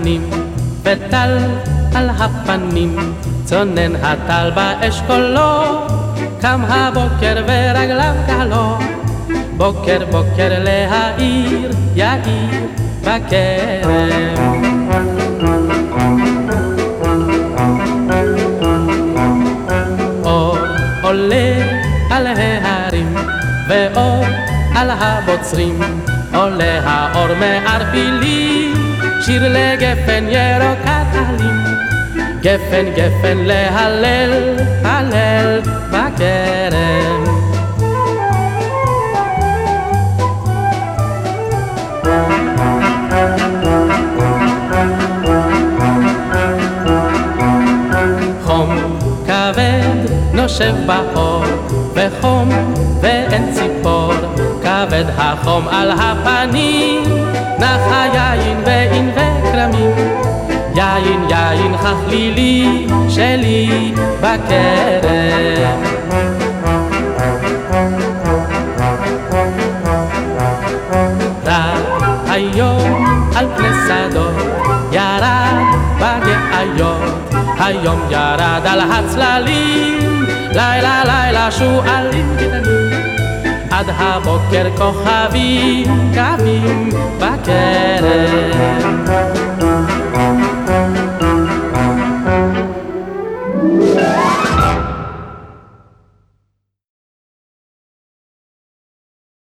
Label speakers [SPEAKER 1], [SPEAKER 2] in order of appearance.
[SPEAKER 1] הפנים וטל על הפנים, צונן הטל באשכולו, קם הבוקר ורגליו קלו, בוקר בוקר להעיר יאיר בכרם. אור עולה על ההרים ואור על הבוצרים, עולה האור מערפילים, שיר לגפן ירוקת עלים, גפן גפן להלל הלל בכרם. חום כבד נושב באור וחום ואין ציפור, כבד החום על הפנים, נח היין ועין וכרמים, יין יין חכלילי שלי בכרם. רק היום על פני שדות ירד בגאיות, היום ירד על הצללים, לילה לילה שועלים קטנים, עד הבוקר כוכבים קווים בכרם.